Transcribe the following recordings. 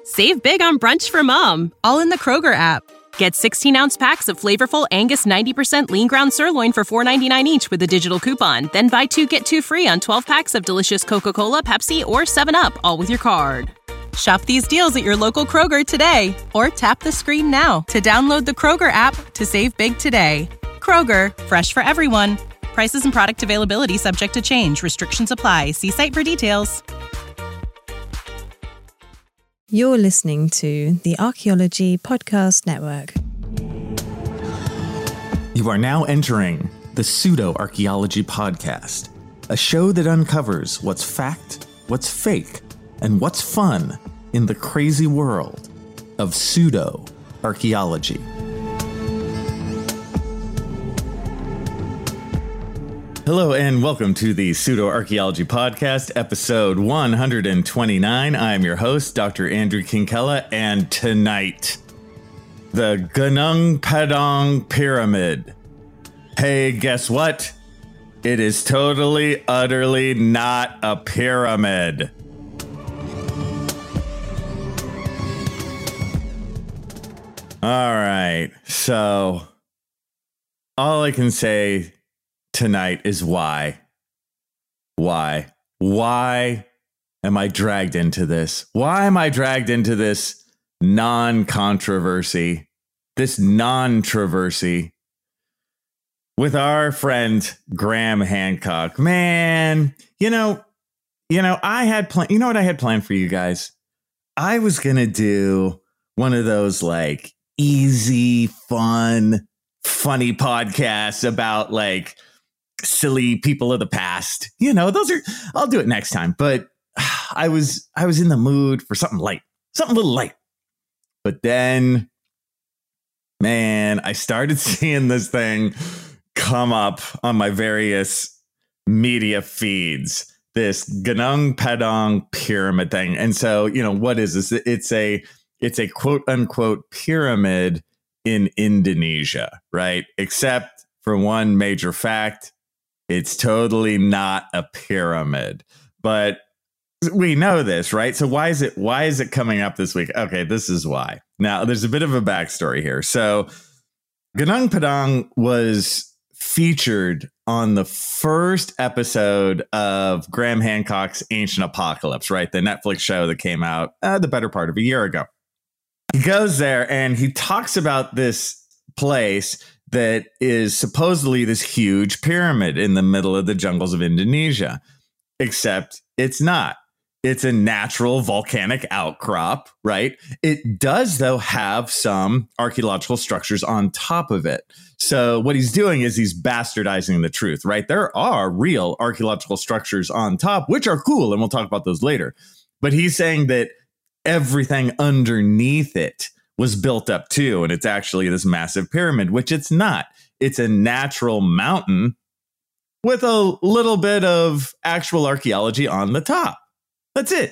Save big on brunch for mom, all in the Kroger app. Get 16-ounce packs of flavorful Angus 90% lean ground sirloin for $4.99 each with a digital coupon. Then buy 2, get 2 free on 12 packs of delicious Coca-Cola, Pepsi, or 7-Up, all with your card. Shop these deals at your local Kroger today, or tap the screen now to download the Kroger app to save big today. Kroger, fresh for everyone. Prices and product availability subject to change. Restrictions apply. See site for details. You're listening to the Archaeology Podcast Network. You are now entering the Pseudo-Archaeology Podcast, a show that uncovers what's fact, what's fake, and what's fun in the crazy world of pseudo-archaeology. Hello and welcome to the Pseudo-Archaeology Podcast, episode 129. I'm your host, Dr. Andrew Kinkella, and tonight, the Gunung Padang Pyramid. Hey, guess what? It is totally, utterly not a pyramid. All right, so all I can say tonight is why am I dragged into this? Why am I dragged into this non-controversy, this non-traversy with our friend Graham Hancock? Man, you know, I had planned. You know what I had planned for you guys? I was gonna do one of those like easy, fun, funny podcasts about like silly people of the past. You know, I'll do it next time. But I was in the mood for something light, something a little light. But then, man, I started seeing this thing come up on my various media feeds, this Gunung Padang pyramid thing. And so, you know, what is this? It's a quote unquote pyramid in Indonesia, right? Except for one major fact. It's totally not a pyramid, but we know this, right? So why is it coming up this week? Okay, this is why. Now, there's a bit of a backstory here. So Gunung Padang was featured on the first episode of Graham Hancock's Ancient Apocalypse, right? The Netflix show that came out the better part of a year ago. He goes there and he talks about this place that is supposedly this huge pyramid in the middle of the jungles of Indonesia, except it's not. It's a natural volcanic outcrop, right? It does, though, have some archaeological structures on top of it. So what he's doing is he's bastardizing the truth, right? There are real archaeological structures on top, which are cool, and we'll talk about those later. But he's saying that everything underneath it was built up too, and it's actually this massive pyramid, which it's not. It's a natural mountain with a little bit of actual archaeology on the top. That's it.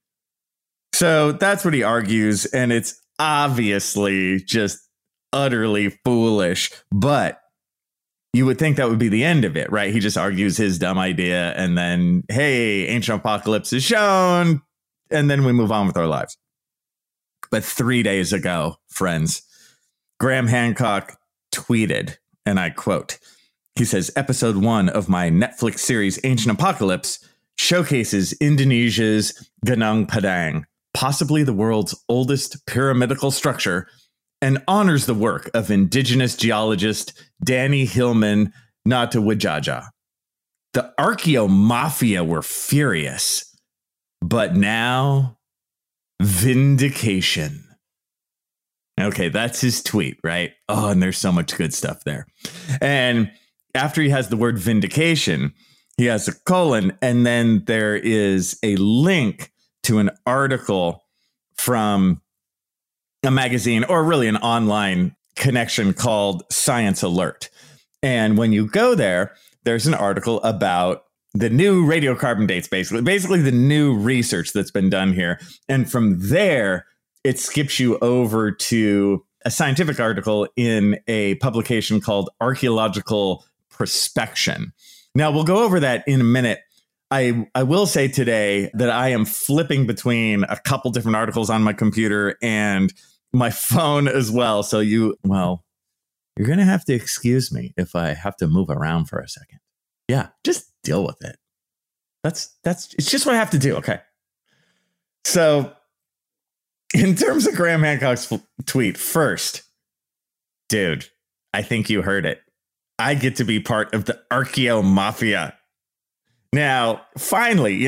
So that's what he argues, and it's obviously just utterly foolish, but you would think that would be the end of it, right? He just argues his dumb idea, and then, hey, Ancient Apocalypse is shown, and then we move on with our lives. But 3 days ago, friends, Graham Hancock tweeted, and I quote, he says, episode 1 of my Netflix series Ancient Apocalypse showcases Indonesia's Gunung Padang, possibly the world's oldest pyramidical structure, and honors the work of indigenous geologist Danny Hillman Natawajaja. The Archeo Mafia were furious, but now vindication. Okay, that's his tweet, right? Oh, and there's so much good stuff there. And after he has the word vindication, he has a colon, and then there is a link to an article from a magazine, or really an online connection called Science Alert. And when you go there, there's an article about the new radiocarbon dates, basically the new research that's been done here. And from there, it skips you over to a scientific article in a publication called Archaeological Prospection. Now, we'll go over that in a minute. I will say today that I am flipping between a couple different articles on my computer and my phone as well. So you're going to have to excuse me if I have to move around for a second. Yeah, just deal with it. It's just what I have to do. Okay. So in terms of Graham Hancock's tweet, first, dude, I think you heard it. I get to be part of the Archeo Mafia. Now, finally,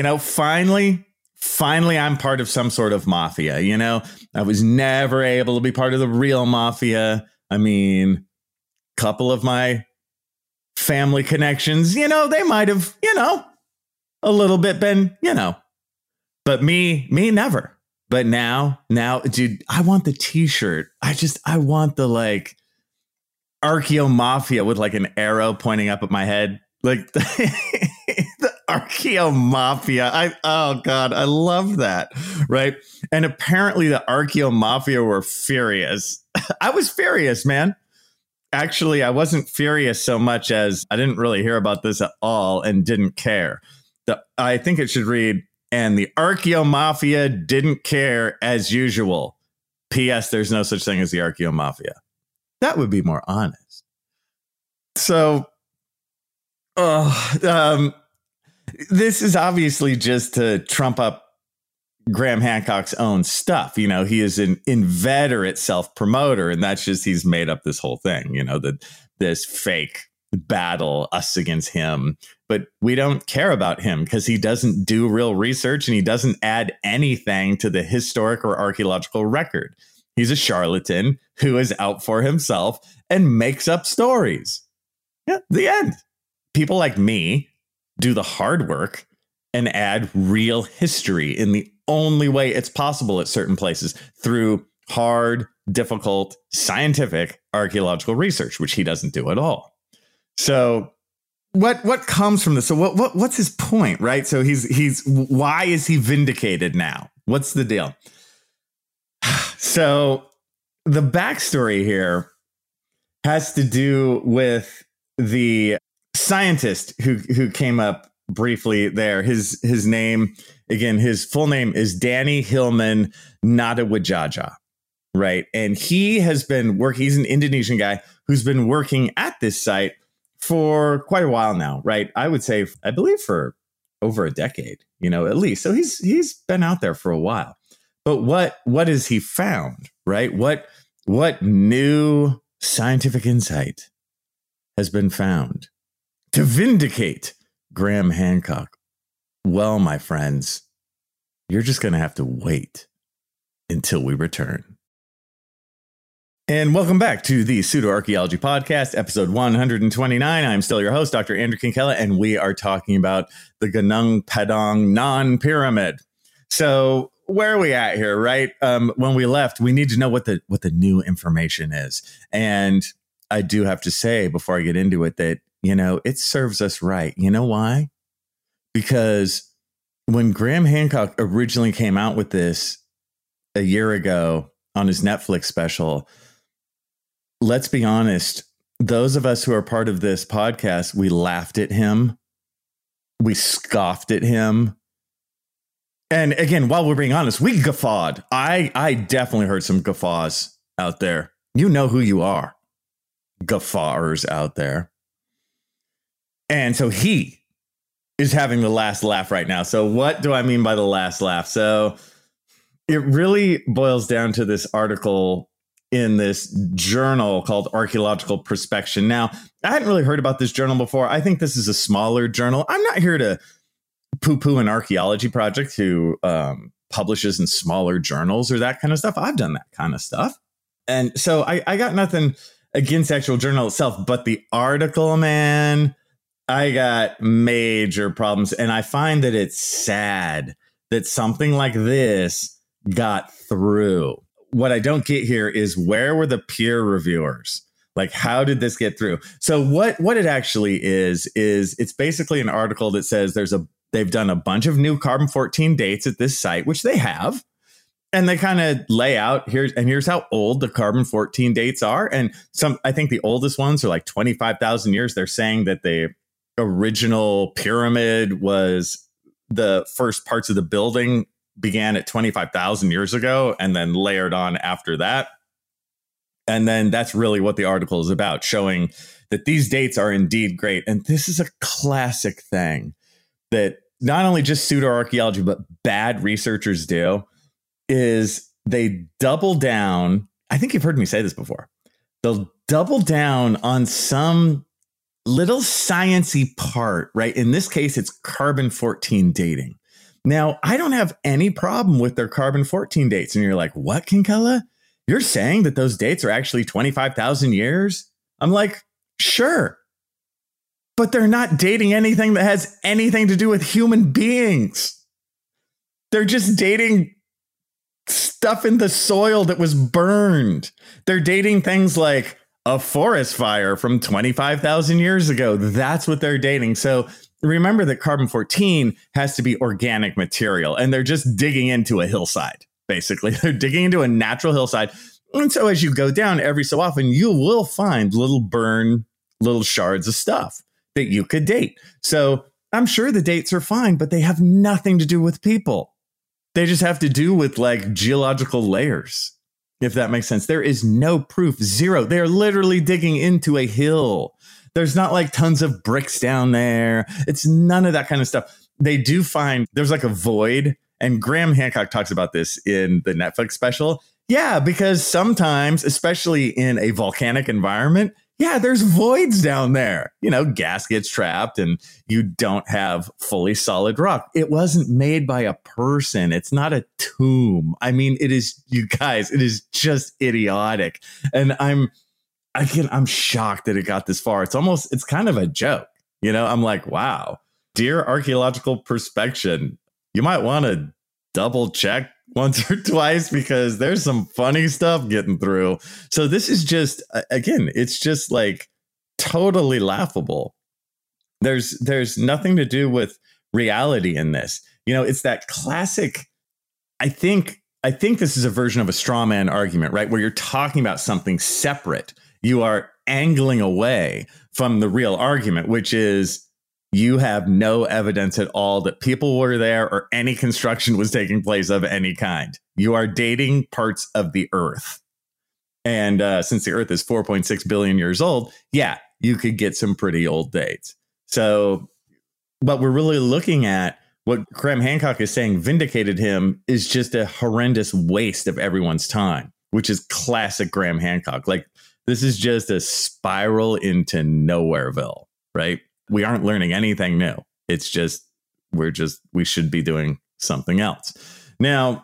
I'm part of some sort of mafia. I was never able to be part of the real mafia. I mean, a couple of my family connections, they might have, a little bit been, but me never. But now, dude, I want the t-shirt. I want the Archeo Mafia with an arrow pointing up at my head. The Archeo Mafia. Oh God, I love that. Right. And apparently the Archeo Mafia were furious. I was furious, man. Actually, I wasn't furious so much as I didn't really hear about this at all and didn't care. I think it should read, and the Archeo Mafia didn't care as usual. P.S. There's no such thing as the Archeo Mafia. That would be more honest. So, this is obviously just to trump up Graham Hancock's own stuff. He is an inveterate self-promoter, and that's just, he's made up this whole thing, this fake battle, us against him. But we don't care about him because he doesn't do real research and he doesn't add anything to the historic or archaeological record. He's a charlatan who is out for himself and makes up stories. Yeah, the end. People like me do the hard work and add real history in the only way it's possible at certain places, through hard, difficult, scientific archaeological research, which he doesn't do at all. So what comes from this? So what's his point, right? So he's why is he vindicated now? What's the deal? So the backstory here has to do with the scientist who came up briefly there. His name, again, his full name is Danny Hilman Nadawajaja, right? And he has been working, he's an Indonesian guy who's been working at this site for quite a while now, right? I would say, I believe for over a decade, at least. So he's been out there for a while. But what has he found, right? What new scientific insight has been found to vindicate Graham Hancock? Well, my friends, you're just going to have to wait until we return. And welcome back to the Pseudo-Archaeology Podcast, episode 129. I'm still your host, Dr. Andrew Kinkella, and we are talking about the Gunung Padang non-pyramid. So where are we at here, right? When we left, we need to know what the new information is. And I do have to say, before I get into it, that, it serves us right. You know why? Because when Graham Hancock originally came out with this a year ago on his Netflix special, let's be honest, those of us who are part of this podcast, we laughed at him. We scoffed at him. And again, while we're being honest, we guffawed. I definitely heard some guffaws out there. You know who you are. Guffawers out there. And so he is having the last laugh right now. So what do I mean by the last laugh? So it really boils down to this article in this journal called Archaeological Prospection. Now, I hadn't really heard about this journal before. I think this is a smaller journal. I'm not here to poo-poo an archaeology project who publishes in smaller journals or that kind of stuff. I've done that kind of stuff. And so I got nothing against the actual journal itself, but the article, man, I got major problems. And I find that it's sad that something like this got through. What I don't get here is, where were the peer reviewers? How did this get through? So what it actually is it's basically an article that says they've done a bunch of new carbon-14 dates at this site, which they have. And they kind of lay out here's how old the carbon-14 dates are. And I think the oldest ones are 25,000 years. They're saying that the original pyramid was the first parts of the building began at 25,000 years ago and then layered on after that. And then that's really what the article is about, showing that these dates are indeed great. And this is a classic thing that not only just pseudo-archaeology, but bad researchers do, is they double down. I think you've heard me say this before. They'll double down on some little sciencey part, right? In this case, it's carbon-14 dating. Now, I don't have any problem with their carbon-14 dates. And you're like, what, Kinkella? You're saying that those dates are actually 25,000 years? I'm like, sure. But they're not dating anything that has anything to do with human beings. They're just dating stuff in the soil that was burned. They're dating things like a forest fire from 25,000 years ago. That's what they're dating. So remember that carbon-14 has to be organic material, and they're just digging into a hillside. Basically, they're digging into a natural hillside. And so as you go down every so often, you will find little shards of stuff that you could date. So I'm sure the dates are fine, but they have nothing to do with people. They just have to do with like geological layers, if that makes sense. There is no proof, zero. They're literally digging into a hill. There's not like tons of bricks down there. It's none of that kind of stuff. They do find there's like a void. And Graham Hancock talks about this in the Netflix special. Yeah, because sometimes, especially in a volcanic environment, yeah, there's voids down there. You know, gas gets trapped and you don't have fully solid rock. It wasn't made by a person. It's not a tomb. I mean, it is, you guys, it is just idiotic. And I'm shocked that it got this far. It's kind of a joke. You know, I'm like, wow, dear archaeological perspection, you might want to double check once or twice because there's some funny stuff getting through. So this is just, again, it's just like totally laughable. There's nothing to do with reality in this. You know, it's that classic. I think this is a version of a straw man argument, right? Where you're talking about something separate. You are angling away from the real argument, which is, you have no evidence at all that people were there or any construction was taking place of any kind. You are dating parts of the Earth. And since the Earth is 4.6 billion years old, yeah, you could get some pretty old dates. So what we're really looking at, what Graham Hancock is saying vindicated him, is just a horrendous waste of everyone's time, which is classic Graham Hancock. Like, this is just a spiral into Nowhereville, right? We aren't learning anything new. It's just, we should be doing something else. Now,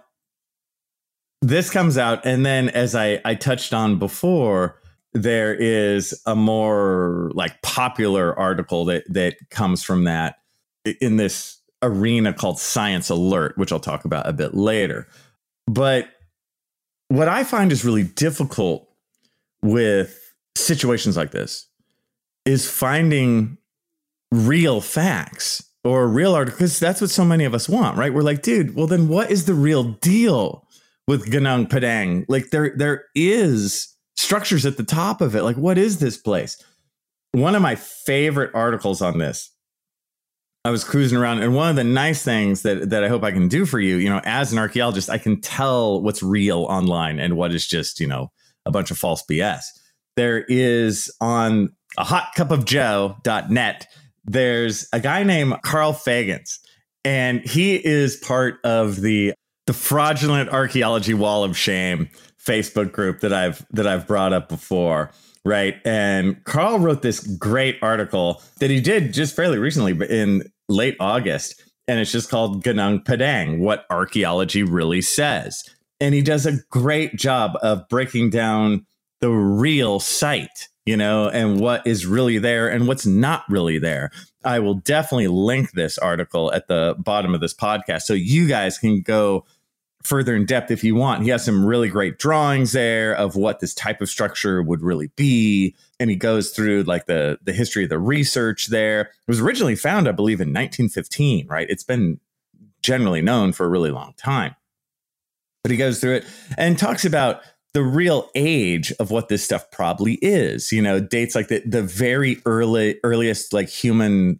this comes out, and then as I touched on before, there is a more like popular article that comes from that in this arena called Science Alert, which I'll talk about a bit later. But what I find is really difficult with situations like this is finding real facts or real articles, because that's what so many of us want, right? We're like, dude, well, then what is the real deal with Gunung Padang? Like there is structures at the top of it. Like, what is this place? One of my favorite articles on this, I was cruising around, and one of the nice things that I hope I can do for you, you know, as an archaeologist, I can tell what's real online and what is just, you know, a bunch of false BS. There is on ahotcupofjoe.net, there's a guy named Carl Fagans, and he is part of the Fraudulent Archaeology Wall of Shame Facebook group that I've brought up before, right? And Carl wrote this great article that he did just fairly recently, but in late August, and it's just called Gunung Padang, What Archaeology Really Says. And he does a great job of breaking down the real site, you know, and what is really there and what's not really there. I will definitely link this article at the bottom of this podcast so you guys can go further in depth if you want. He has some really great drawings there of what this type of structure would really be. And he goes through like the history of the research there. It was originally found, I believe, in 1915, right? It's been generally known for a really long time. But he goes through it and talks about the real age of what this stuff probably is, you know, dates like the very earliest like human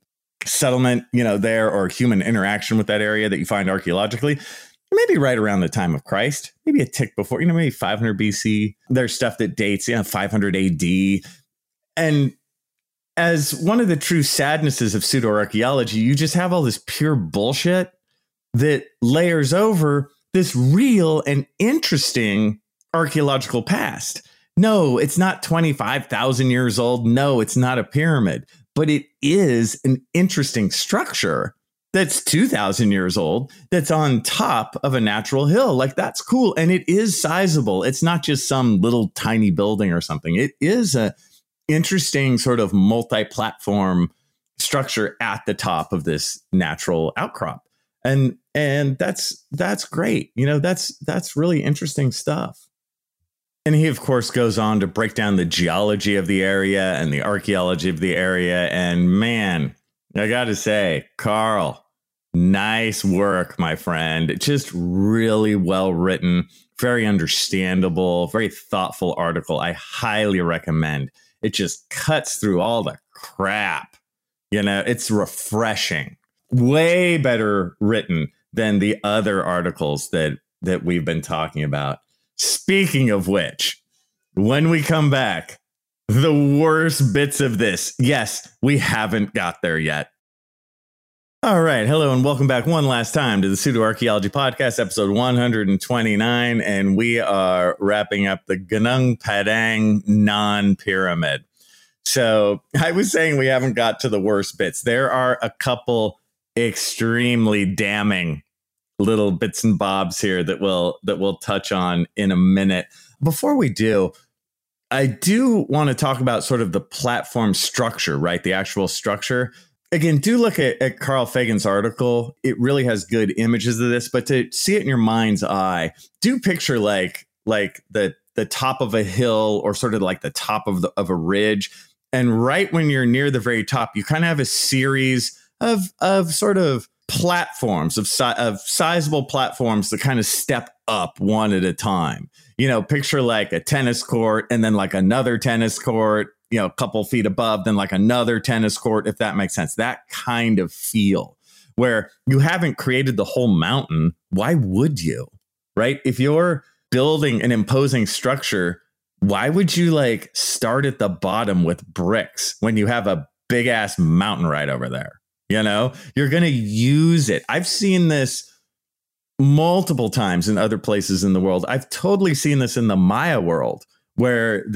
settlement, there, or human interaction with that area that you find archaeologically, maybe right around the time of Christ, maybe a tick before, maybe 500 BC. There's stuff that dates, 500 AD. And as one of the true sadnesses of pseudo-archaeology, you just have all this pure bullshit that layers over this real and interesting archaeological past. No, it's not 25,000 years old. No, it's not a pyramid, but it is an interesting structure that's 2,000 years old, that's on top of a natural hill. Like, that's cool. And it is sizable. It's not just some little tiny building or something. It is a interesting sort of multi-platform structure at the top of this natural outcrop. And that's great. That's really interesting stuff. And he, of course, goes on to break down the geology of the area and the archaeology of the area. And man, I got to say, Carl, nice work, my friend. Just really well written, very understandable, very thoughtful article. I highly recommend. It just cuts through all the crap. It's refreshing. Way better written than the other articles that we've been talking about. Speaking of which, when we come back, the worst bits of this. Yes, we haven't got there yet. All right. Hello and welcome back one last time to the Pseudo-Archaeology Podcast, episode 129. And we are wrapping up the Gunung Padang non-pyramid. So I was saying we haven't got to the worst bits. There are a couple extremely damning little bits and bobs here that we'll touch on in a minute. Before we do, I do want to talk about sort of the platform structure, right? The actual structure. Again, do look at Carl Fagan's article. It really has good images of this, but to see it in your mind's eye, do picture like the top of a hill or sort of like the top of a ridge. And right when you're near the very top, you kind of have a series of sort of platforms of sizable platforms that kind of step up one at a time. Picture like a tennis court and then like another tennis court, a couple feet above, then like another tennis court, if that makes sense. That kind of feel where you haven't created the whole mountain. Why would you? Right? If you're building an imposing structure, why would you start at the bottom with bricks when you have a big ass mountain right over there? You're going to use it. I've seen this multiple times in other places in the world. I've totally seen this in the Maya world where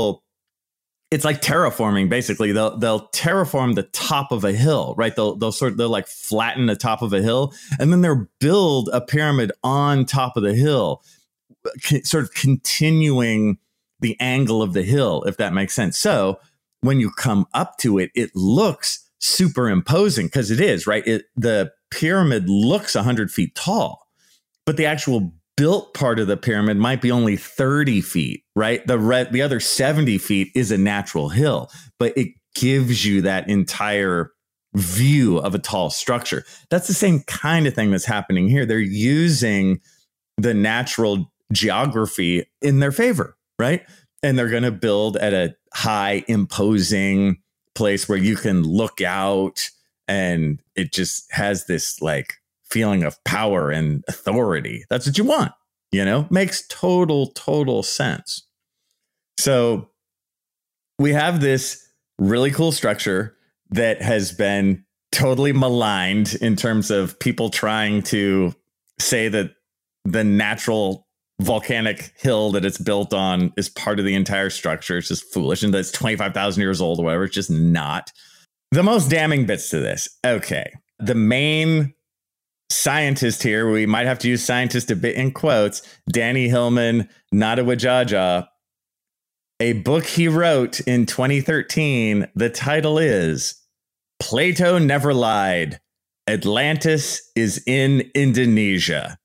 it's like terraforming. Basically, they'll terraform the top of a hill, right? They'll like flatten the top of a hill and then they'll build a pyramid on top of the hill, sort of continuing the angle of the hill, if that makes sense. So when you come up to it, it looks super imposing because it is, right? The pyramid looks 100 feet tall, but the actual built part of the pyramid might be only 30 feet, right? The other 70 feet is a natural hill, but it gives you that entire view of a tall structure. That's the same kind of thing that's happening here. They're using the natural geography in their favor, right? And they're going to build at a high, imposing place where you can look out, and it just has this feeling of power and authority. That's what you want, makes total sense. So we have this really cool structure that has been totally maligned in terms of people trying to say that the natural volcanic hill that it's built on is part of the entire structure. It's just foolish. And that's 25,000 years old or whatever. It's just not. The most damning bits to this. Okay. The main scientist here, we might have to use scientist a bit in quotes, Danny Hillman Nadawajaja, a book he wrote in 2013. The title is Plato Never Lied. Atlantis is in Indonesia.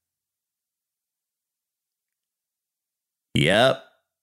Yep.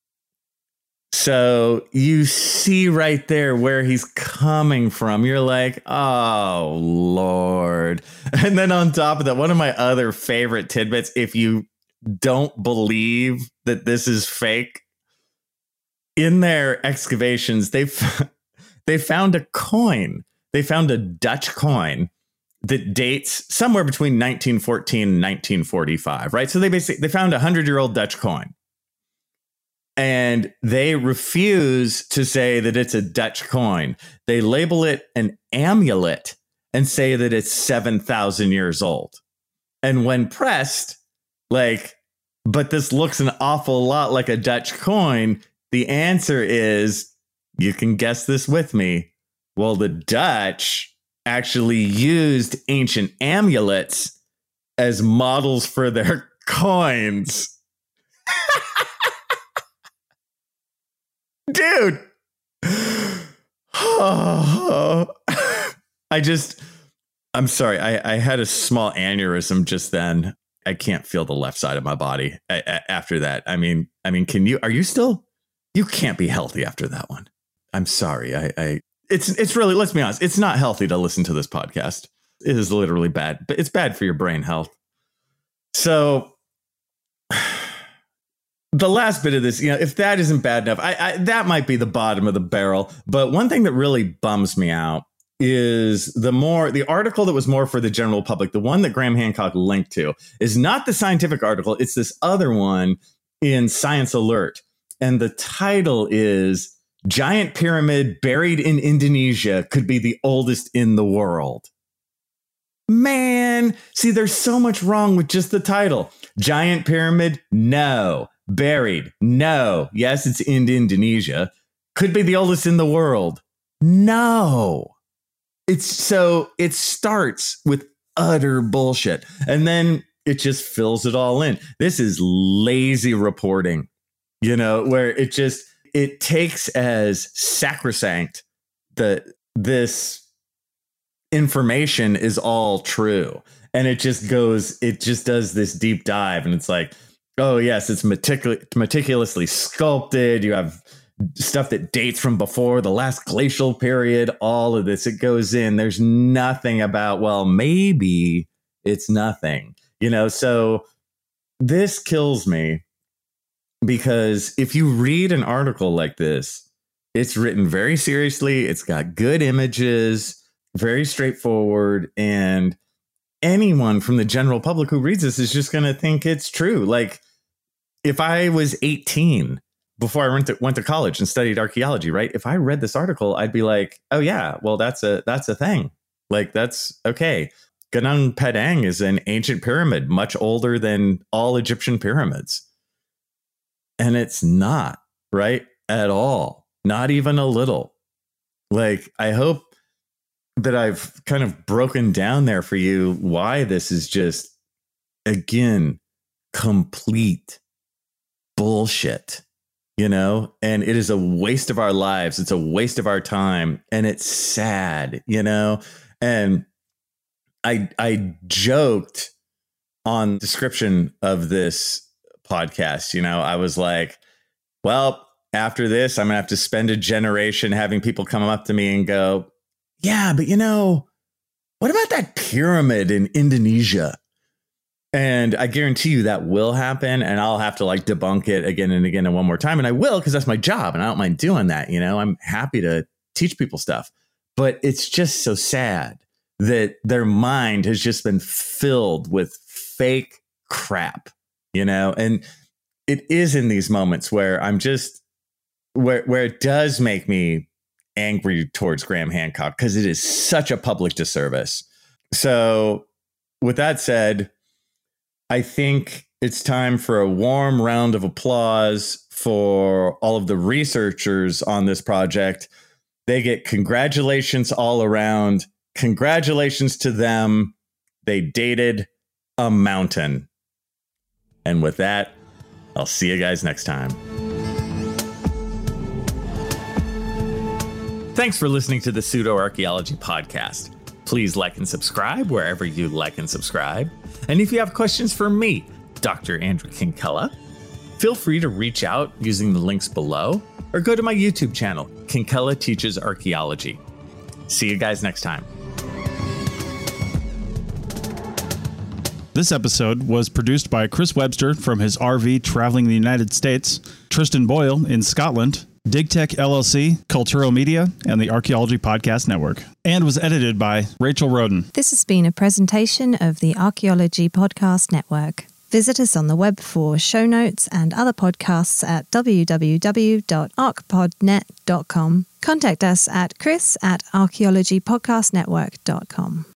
So you see right there where he's coming from. You're like, oh, Lord. And then on top of that, one of my other favorite tidbits, if you don't believe that this is fake, in their excavations, they found a coin they found a Dutch coin that dates somewhere between 1914 and 1945, right? So they found a 100-year-old Dutch coin. And they refuse to say that it's a Dutch coin. They label it an amulet and say that it's 7,000 years old. And when pressed, like, but this looks an awful lot like a Dutch coin, the answer is, you can guess this with me. Well, the Dutch actually used ancient amulets as models for their coins. Dude. I'm sorry. I had a small aneurysm just then. I can't feel the left side of my body after that. I mean, you can't be healthy after that one. I'm sorry. It's really, let's be honest, it's not healthy to listen to this podcast. It is literally bad, but it's bad for your brain health. So the last bit of this, if that isn't bad enough, that might be the bottom of the barrel. But one thing that really bums me out is the article that was more for the general public, the one that Graham Hancock linked to, is not the scientific article. It's this other one in Science Alert. And the title is Giant Pyramid Buried in Indonesia Could Be the Oldest in the World. Man, see, there's so much wrong with just the title. Giant Pyramid? No. Buried? No. Yes, it's in Indonesia. Could be the oldest in the world. No. It starts with utter bullshit. And then it just fills it all in. This is lazy reporting, where it takes as sacrosanct that this information is all true. And it just does this deep dive. And it's like, oh, yes, it's meticulously sculpted. You have stuff that dates from before the last glacial period, all of this. It goes in. There's nothing about, well, maybe it's nothing, so this kills me, because if you read an article like this, it's written very seriously. It's got good images, very straightforward. And anyone from the general public who reads this is just going to think it's true. Like, if I was 18 before I went to college and studied archaeology, right? If I read this article, I'd be like, oh yeah, well, that's a thing. Like, that's okay. Gunung Padang is an ancient pyramid, much older than all Egyptian pyramids. And it's not, right? At all. Not even a little. Like, I hope that I've kind of broken down there for you why this is just, again, complete bullshit. And it is a waste of our lives. It's a waste of our time. And it's sad, and I joked on the description of this podcast, I was like, well, after this, I'm gonna have to spend a generation having people come up to me and go, yeah, but what about that pyramid in Indonesia? And I guarantee you that will happen, and I'll have to debunk it again and again and one more time. And I will, because that's my job and I don't mind doing that. I'm happy to teach people stuff, but it's just so sad that their mind has just been filled with fake crap, and it is in these moments where I'm just where it does make me angry towards Graham Hancock, because it is such a public disservice. So with that said, I think it's time for a warm round of applause for all of the researchers on this project. They get congratulations all around. Congratulations to them. They dated a mountain. And with that, I'll see you guys next time. Thanks for listening to the Pseudo Archaeology Podcast. Please like and subscribe wherever you like and subscribe. And if you have questions for me, Dr. Andrew Kinkella, feel free to reach out using the links below, or go to my YouTube channel, Kinkella Teaches Archaeology. See you guys next time. This episode was produced by Chris Webster from his RV traveling the United States, Tristan Boyle in Scotland, DigTech LLC, Culturo Media, and the Archaeology Podcast Network. And was edited by Rachel Roden. This has been a presentation of the Archaeology Podcast Network. Visit us on the web for show notes and other podcasts at www.archpodnet.com. Contact us at chris@archaeologypodcastnetwork.com.